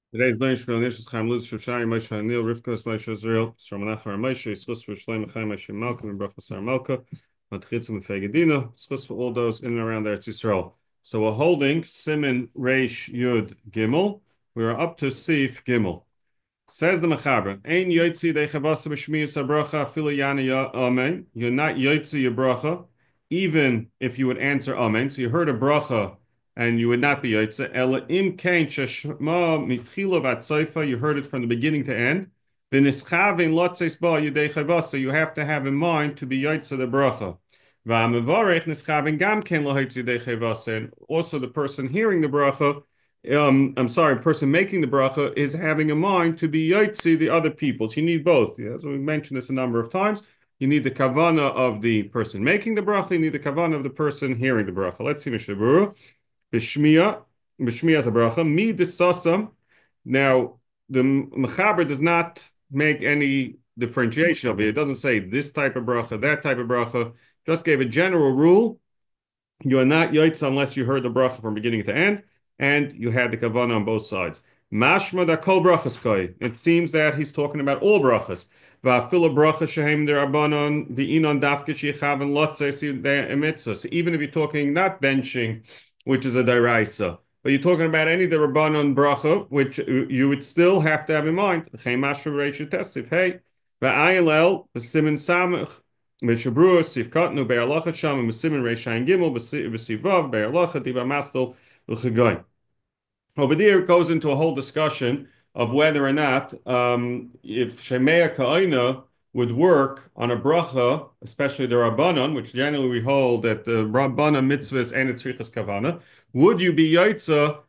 Today's learning from Nishas Chaim Luz Shivshani Moshe Anil Rivkos Moshe Israel Strom Menachem Moshe Yitzchus for Shloim Chaim Moshe Malka and Brachos Sar Malka Matchitzim Fegedina Yitzchus for all those in and around Eretz Yisrael. So we're holding Simin Reish Yud Gimel. We are up to Sif Gimel. Says the Mechaber, Ein Yotzi Dechavasa B'Shmiyas HaBracha Afilu Yana Amen. You're not Yotzi your bracha, even if you would answer Amen. So you heard a bracha and you would not be Yotze. Ela Im Kain Sheshma Mitchila Vatzoifa. You heard it from the beginning to end. V'Nischavin Lotzes Ba Yudei Chavasa. You have to have in mind to be Yotze the bracha. V'Amevarech Nischavin Gam Kain Lo Yotze Yudei Chavasa. And also the person hearing the bracha, I'm sorry, person making the bracha is having a mind to be yotzi the other people. So you need both. Yeah? So we mentioned this a number of times. You need the kavana of the person making the bracha. You need the kavana of the person hearing the bracha. Let's see Mishnah Berurah. B'shmiya as a bracha. Mi desasam. Now the mechaber does not make any differentiation of it. It doesn't say this type of bracha, that type of bracha. Just gave a general rule. You are not yotze unless you heard the bracha from beginning to end, and you had the kavanah on both sides. Mashma da kol brachas koi. It seems that he's talking about all brachas. Va'afila bracha shehem derabanan v'inon dafke shechaven lotzes emitzvah. So even if you're talking not benching, which is a deraisa, but you're talking about any derabanan bracha, which you would still have to have in mind. Chem mashma reisha tesif. Hey, va'ayilel b'simin samach. Mishabru, Sivkatnu, Be'alacha Sham, and Mesimin Reishain Gimel, Besivav, Be'alacha, Diva Maskal, L'Chagoy. Over there, it goes into a whole discussion of whether or not if Shemea Ka'ina would work on a bracha, especially the Rabbanon, which generally we hold that the Rabbanon mitzvahs and its Tzrichas Kavana, would you be Yaitza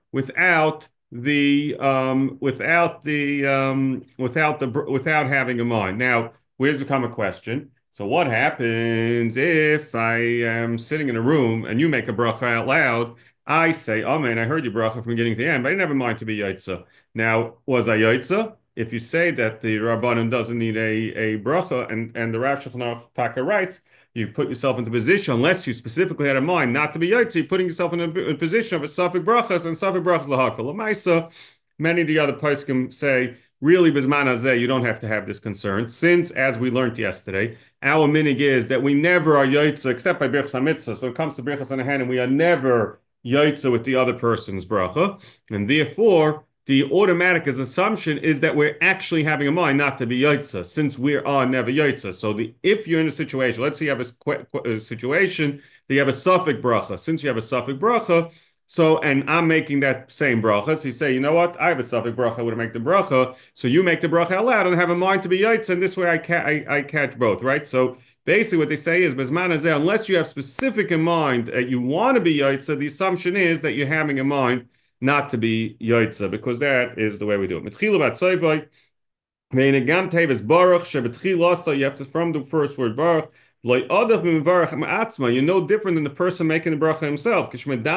without having a mind? Now, where's become a question? So what happens if I am sitting in a room and you make a bracha out loud? I say, Amen, I heard your bracha from beginning to end, but I never mind to be Yaitza. Now, was I Yaitza? If you say that the Rabbanon doesn't need a bracha, and the Rav Shulchan Aruch Taka writes, you put yourself into position, unless you specifically had in mind not to be Yaitza, you're putting yourself in a position of a Safek brachas, and Safek brachas lahakal. Lamaisa, many of the other poskim say, really, Bizman Hazeh, you don't have to have this concern, since, as we learned yesterday, our minig is that we never are Yaitza, except by Birchas HaMitzvah. So when it comes to Birchas HaNahanim, we are never Yaitza with the other person's bracha, and therefore, the automatic assumption is that we're actually having a mind not to be Yaitza, since we are never Yaitza. So if you're in a situation, let's say you have a situation that you have a Safek bracha. Since you have a Safek bracha, so, and I'm making that same bracha. So you say, you know what? I have a Safek bracha. I would make the bracha. So you make the bracha out loud and have a mind to be Yaitza, and this way I catch both, right? So basically what they say is, Bezman Hazeh, unless you have specific in mind that you want to be Yaitza, the assumption is that you're having in mind not to be Yaitza, because that is the way we do it. Mitchila Batzayvai, Ve'inegam Tevis Baruch, Shebetchilasa, you have to, from the first word Baruch, you're no different than the person making the bracha himself. As I'm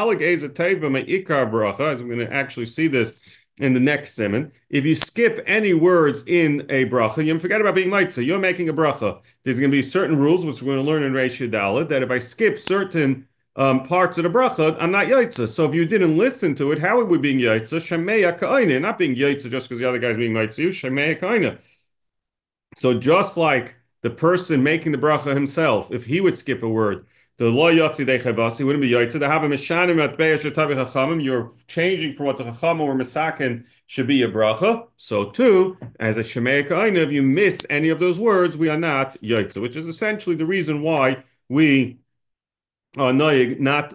going to actually see this in the next simon. If you skip any words in a bracha, you forget about being mitzvah. You're making a bracha. There's going to be certain rules, which we're going to learn in Reish Dalet, that if I skip certain parts of the bracha, I'm not yaitza. So if you didn't listen to it, how are we being yaitza? Shemeya ka'ina, not being yaitza just because the other guy's being yaitza. Shemeya ka'ina. So just like the person making the bracha himself, if he would skip a word, the lo yotzi dechavasi wouldn't be yaitza. The havim mishanim at be'eshatavi chachamim. You're changing from what the chachamim or misakin should be a bracha. So too, as a shemei ka'ina, if you miss any of those words, we are not yaitza, which is essentially the reason why we are noyig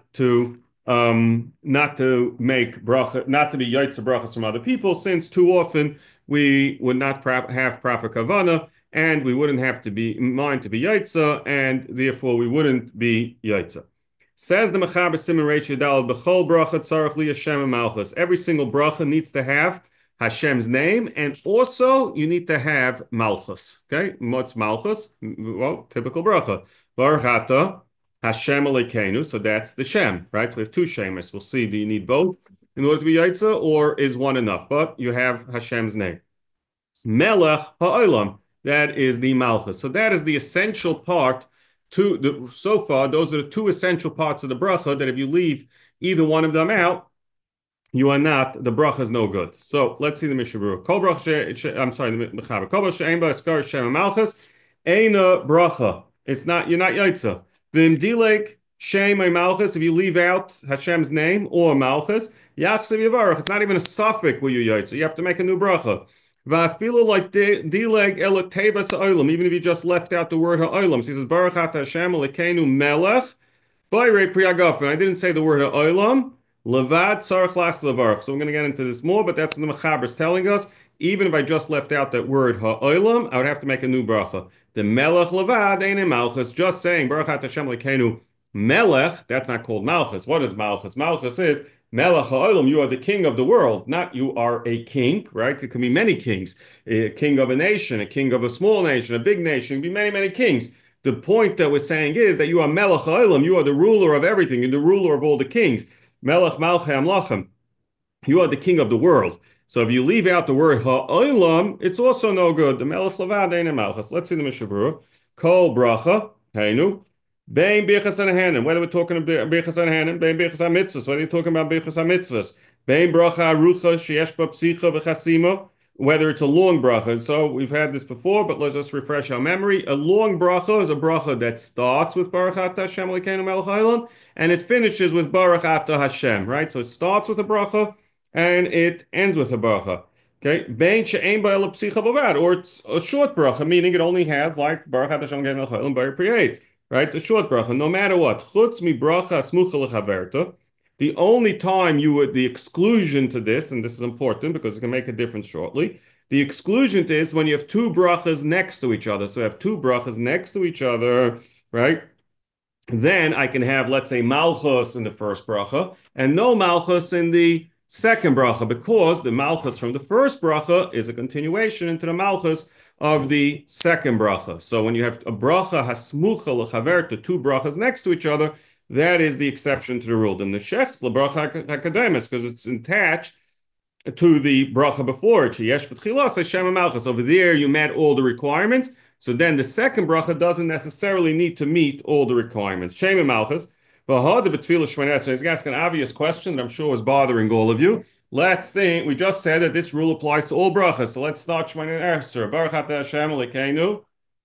not to make bracha, not to be yaitza brachas from other people, since too often we would not have proper kavana, and we wouldn't have to be mind to be yaitza, and therefore we wouldn't be yaitza. Says the Mechaber Siman Reish Yudal, b'chol bracha tzarich li Hashem malchus. Every single bracha needs to have Hashem's name, and also you need to have malchus. Okay, what's malchus? Well, typical bracha. Baruch Hashem Elokeinu, so that's the Shem, right? So we have two Shemis. We'll see, do you need both in order to be Yaitza, or is one enough? But you have Hashem's name. Melech Ha'olam, that is the Malchus. So that is the essential part so far, those are the two essential parts of the bracha that if you leave either one of them out, you are not, the bracha is no good. So let's see the Mishnah Berurah. Kol bracha, I'm sorry, the Mechaber. Kol bracha she'ein ba askar Shem Malchus, eina bracha. It's not, you're not yaitza. V'im dilek Shem Malchus, if you leave out Hashem's name or Malchus, yachsev yivarach. It's not even a suffix where you yaitza. You have to make a new bracha. Va'afilu like dileg el tevas ha'olam, even if you just left out the word ha'olam. So he says, Baruch ata Hashem Elokeinu melech, Bayre Priyagafen. I didn't say the word ha'olam. Levad tzarich lachs levarach. So I'm going to get into this more, but that's what the Mechaber is telling us. Even if I just left out that word ha'olam, I would have to make a new bracha. The melech levad ain't malchus. Just saying Baruch ata Hashem Elokeinu melech. That's not called malchus. What is malchus? Malchus is melech ha'olam. You are the king of the world. Not you are a king, right? It can be many kings. A king of a nation, a king of a small nation, a big nation. It can be many, many kings. The point that we're saying is that you are Melech HaOlam, you are the ruler of everything, you're the ruler of all the kings. Melech Malchei Amlachem, you are the king of the world. So if you leave out the word HaOlam, it's also no good. The Melech Levad Ein Malchus. Let's see the Mishnah Berurah. Kol bracha, Hainu, Bein Birchas Hanan. Whether we're talking about Birchas Hanan, Bein Birchas HaMitzvos, whether you're talking about Birchas HaMitzvos, Bein Bracha Arucha, Sheyesh Ba Psicha V'Chasima, whether it's a long bracha. So we've had this before, but let's just refresh our memory. A long bracha is a bracha that starts with Baruch Ata Hashem Elokeinu Melech HaOlam, and it finishes with Baruch Ata Hashem, right? So it starts with a bracha, and it ends with a bracha. Okay, Bein she'ein ba ela psicha bavad, or it's a short bracha, meaning it only has like Baruch Ata Hashem Elokeinu Melech HaOlam Baruch Priyetz, right? It's a short bracha, no matter what. Chutz mi bracha smucha lechaverta. The only time you would, the exclusion to this, and this is important because it can make a difference shortly, the exclusion to this when you have two brachas next to each other. So you have two brachas next to each other, right? Then I can have, let's say, malchus in the first bracha and no malchus in the second bracha, because the malchus from the first bracha is a continuation into the malchus of the second bracha. So when you have a bracha hasmucha lechaverta, two brachas next to each other, that is the exception to the rule. The neshechs lebracha hakademis, because it's attached to the bracha before it. Yesh b'tchilas Hashem malchus. Over there, you met all the requirements. So then the second bracha doesn't necessarily need to meet all the requirements. Shem malchus. He's asking an obvious question that I'm sure is bothering all of you. Let's think. We just said that this rule applies to all brachas. So let's start Shemini Esrei. Baruch Ata Hashem Elokeinu.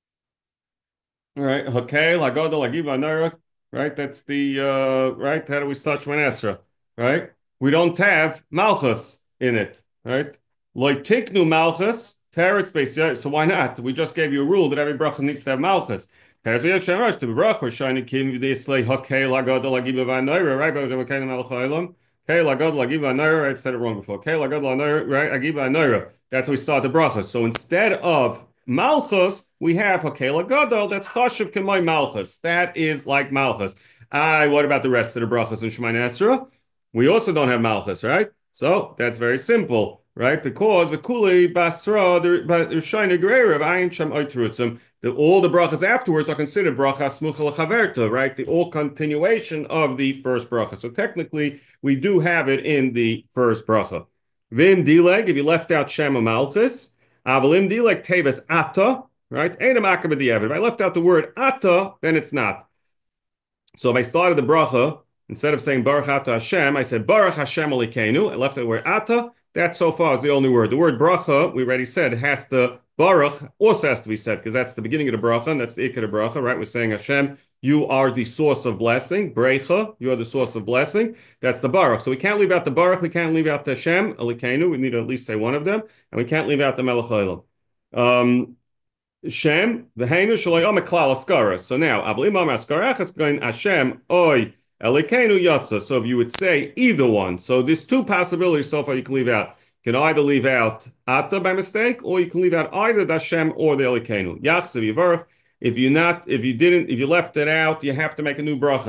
All right. Okay. Lagoda Lagiva Nara. Right, that's the right. How do we start Shemini Esrei? Right, we don't have malchus in it. Right, like tiknu malchus teretz base. So why not? We just gave you a rule that every bracha needs to have malchus. Teretz base shemarash to bracha shining kim v'deislei hakei lagod lagiva v'anoira. Right, but we're kind of malchaylam. Okay, lagod lagiva anoira. I said it wrong before. Okay, lagod lanoira. Right, agiva anoira. That's how we start the bracha. So instead of Malchus, we have Hakela Gadol, that's Chashav K'may Malchus. That is like Malchus. What about the rest of the brachas in Shemini Esrei? We also don't have Malchus, right? So that's very simple, right? Because the Kuli Basra, the Shina Gereira of Ayin Shem Oitrutzim, all the brachas afterwards are considered brachas Smucha Lechaverta, right? The all continuation of the first bracha. So technically, we do have it in the first bracha. Vim Dileg, if you left out Shema Malchus, Avalim dilek teves ata, right? If I left out the word ata, then it's not. So if I started the bracha, instead of saying Baruch Ata Hashem, I said Baruch Hashem Elokeinu. I left out the word ata. That so far is the only word. The word bracha, we already said, has to, Baruch also has to be said, because that's the beginning of the bracha, and that's the ikar of the bracha, right? We're saying Hashem, you are the source of blessing. Brecha, you are the source of blessing. That's the Baruch. So we can't leave out the Baruch, we can't leave out the Hashem, Elokeinu, we need to at least say one of them, and we can't leave out the Melech HaOlam. Shem, v'heinu shaloi omek klal askara. So now, avlim am askarachas going Hashem, oi, Elokeinu yatsa. So if you would say either one, so there's two possibilities so far you can leave out. You can either leave out Ata by mistake, or you can leave out either the Hashem or the Elokeinu. Yachsev yivarach. If you left it out, you have to make a new bracha.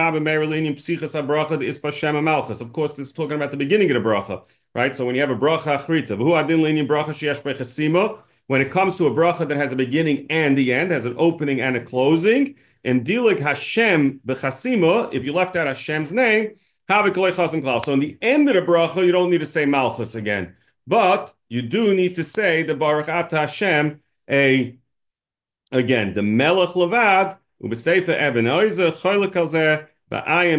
Of course, this is talking about the beginning of the bracha, right? So when you have a bracha achrita, when it comes to a bracha that has a beginning and the end, has an opening and a closing, and dilig Hashem b'chasima, if you left out Hashem's name, so in the end of the bracha, you don't need to say Malchus again, but you do need to say the Baruch Ata Hashem, again, the Melech Levad, Ubeseifa Eben Oizer, Choylek Alzeh, Now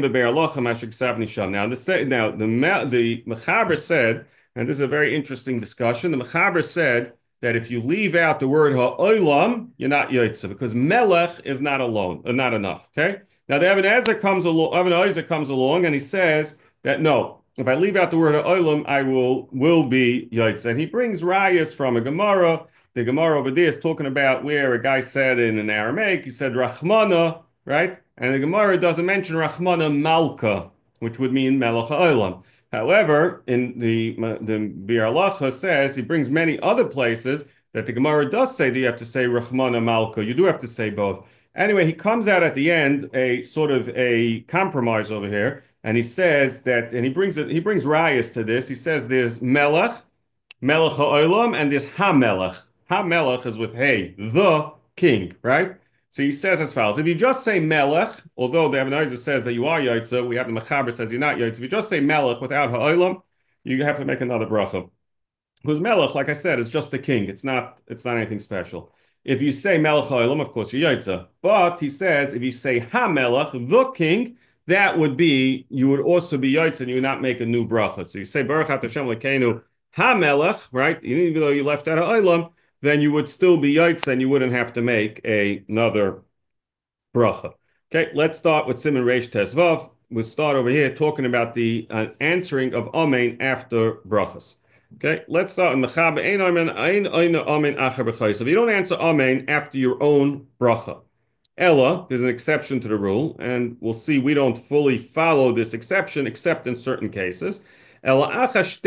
the Mechaber said, and this is a very interesting discussion. The Mechaber said that if you leave out the word ha'olam, you're not yotze because melech is not alone, not enough. Okay. Now the Even HaEzer comes along, and he says that no, if I leave out the word ha'olam, I will be yotze, and he brings rayas from a Gemara. The Gemara over there is talking about where a guy said in an Aramaic, he said Rachmana, right? And the Gemara doesn't mention Rachmana Malka, which would mean Melech HaOlam. However, in the Biur Halacha says, he brings many other places that the Gemara does say that you have to say Rachmana Malka. You do have to say both. Anyway, he comes out at the end, a sort of a compromise over here, and he says that, and he brings rayas to this. He says there's Melech HaOlam, and there's HaMelech. HaMelech is with Hey, the king, right? So he says as follows: if you just say Melech, although the Even HaEzer says that you are Yaitza, we have the Mechaber says you're not Yaitza. If you just say Melech without Ha'olam, you have to make another bracha. Because Melech, like I said, is just the king. It's not anything special. If you say Melech Ha'olam, of course you're Yaitza. But he says if you say HaMelech, the king, that would be, you would also be Yaitza and you would not make a new bracha. So you say Baruch Atah Hashem Elokeinu HaMelech, right? Even though you left out Ha'olam, then you would still be Yaitz and you wouldn't have to make another bracha. Okay, let's start with Siman Reish Tesvav. We'll start over here talking about the answering of Amen after brachas. Okay, let's start in Mechaber Ein Amen Acher B'chayis. If you don't answer Amen after your own bracha, Ella, there's an exception to the rule, and we'll see we don't fully follow this exception except in certain cases. So he says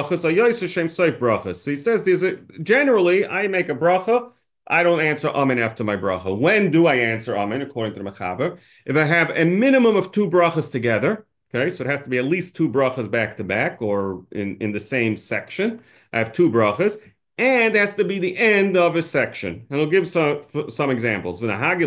generally I make a bracha, I don't answer amen after my bracha. When do I answer amen according to the Mechaber? If I have a minimum of two brachas together, okay, so it has to be at least two brachas back to back or in the same section. I have two brachas, and it has to be the end of a section. And I'll give some examples.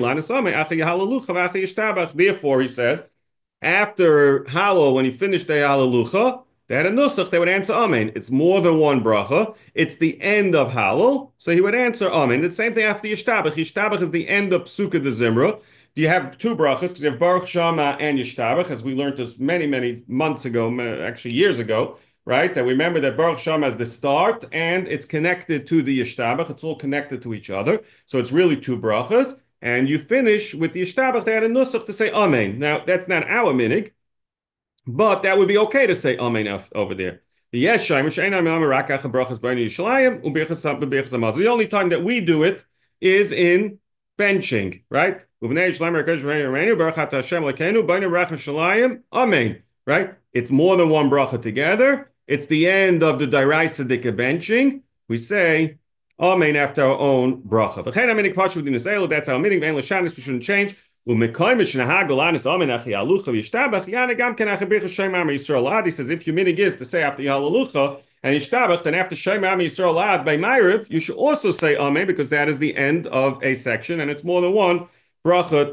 Therefore, he says, after Hallel, when you finish the Hallelujah, they had a nusach, they would answer Amen. It's more than one bracha. It's the end of Hallel, so he would answer Amen. The same thing after Yishtabach. Yishtabach is the end of Psukkah de Zimra. You have two brachas, because you have Baruch Shama and Yishtabach, as we learned this many, many months ago, actually years ago, right? That we remember that Baruch Shama is the start, and it's connected to the Yishtabach. It's all connected to each other. So it's really two brachas. And you finish with the Yishtabach, they had a nusach to say Amen. Now, that's not our minig, but that would be okay to say Amen over there. The only time that we do it is in benching, right? Amen, right? It's more than one bracha together. It's the end of the Dairaisa Dika benching. We say Amen after our own bracha. That's our meaning. We shouldn't change. He says, if your minig is to say after Hallelujah and Yishtabach, then after Shem Am Yisrael Ad by Ma'ariv, you should also say Amen, because that is the end of a section, and it's more than one bracha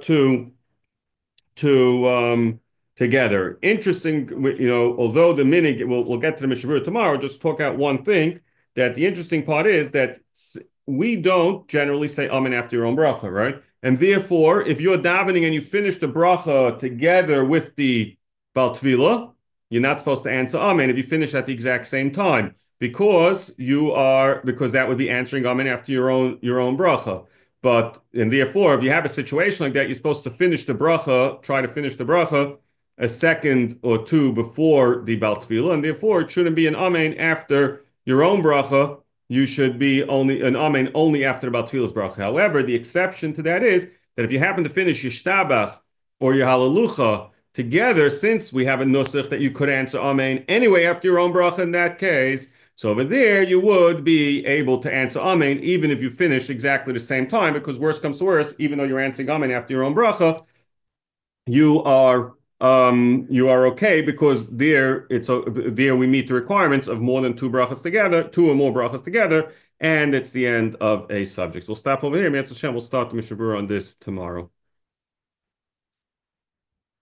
together. Interesting, although the minig, we'll get to the Mishnah Berurah tomorrow, just talk out one thing, that the interesting part is that we don't generally say Amen after your own bracha, right? And therefore, if you're davening and you finish the bracha together with the Bal Tvila, you're not supposed to answer Amen if you finish at the exact same time, because that would be answering Amen after your own bracha. And therefore, if you have a situation like that, you're supposed to try to finish the bracha a second or two before the Bal Tvila, and therefore it shouldn't be an Amen after your own bracha. You should be only an Amen only after the Bal Tfila's bracha. However, the exception to that is that if you happen to finish Yishtabach or your Hallelujah together, since we have a nusach that you could answer Amen anyway after your own bracha in that case, so over there you would be able to answer Amen even if you finish exactly the same time, because worst comes to worst, even though you're answering Amen after your own bracha, you are okay, because there we meet the requirements of more than two or more brachas together, and it's the end of a subject. So we'll stop over here. Mitzvah Hashem, we'll start the Mishnah Berurah on this tomorrow.